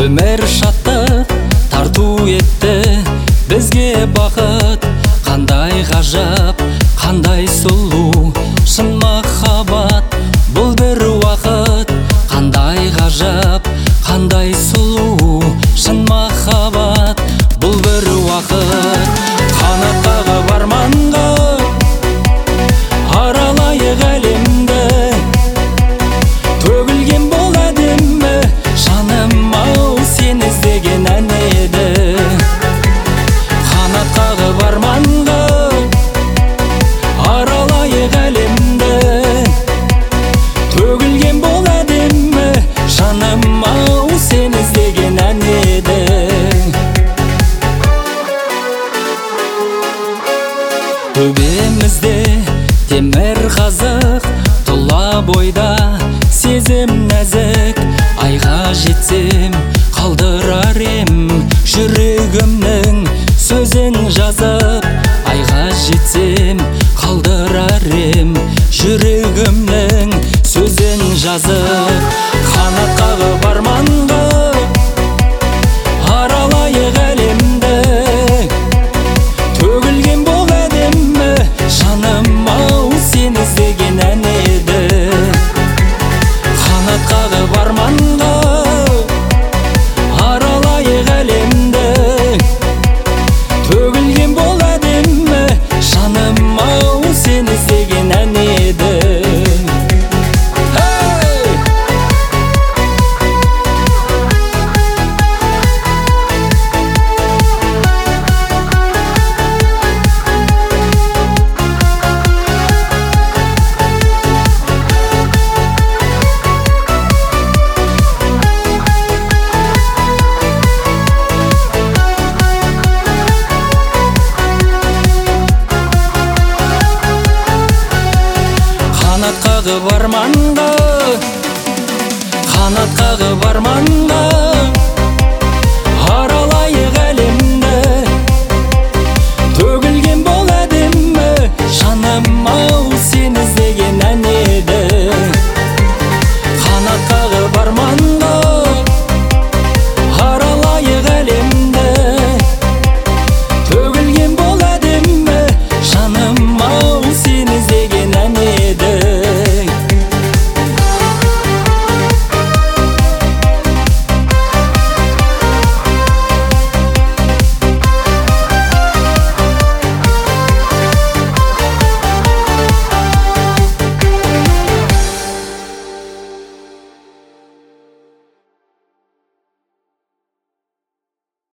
Өмір шаттық тарту етті бізге бақыт. Қандай ғажап, қандай сұлу шын махаббат бұл бір уақыт. Қандай ғажап, қандай сұлу шын махаббат бұл бір уақыт. Қанат қағып арманға аралайық әлемді, төгілген бол әдемі жаным ау сен іздеген ән еді. Қанат қағып арманға аралайық әлемді, төгілген бол әдемі жаным ау сен іздеген ән еді. Төбемізде темір қазық, тұла бойда сезім нәзік. Айға жетсем қалдырар ем жүрегімнің сөзін жазып. Айға жетсем қалдырар ем жүрегімнің сөзін жазып. Қанат қағып арманға аралайық әлемді, төгілген бол әдемі жаным ау сен іздеген ән еді. Қанат қағып арманға аралайық әлемді, төгілген бол әдемі жаным ау сен іздеген ән еді. Қанат қағып арманға, қанат қағып арманға аралайық әлемді, төгілген бол әдемі жаным ау сен іздеген ән еді. Қанат қағып арманға аралайық әлемді, төгілген бол әдемі жаным ау